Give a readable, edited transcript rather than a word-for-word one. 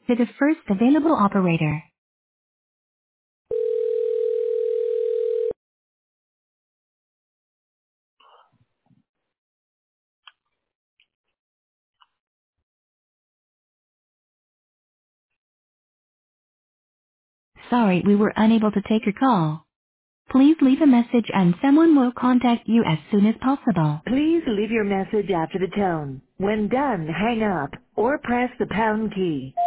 to the first available operator. Sorry, we were unable to take your call. Please leave a message and someone will contact you as soon as possible. Please leave your message after the tone. When done, hang up or press the pound key.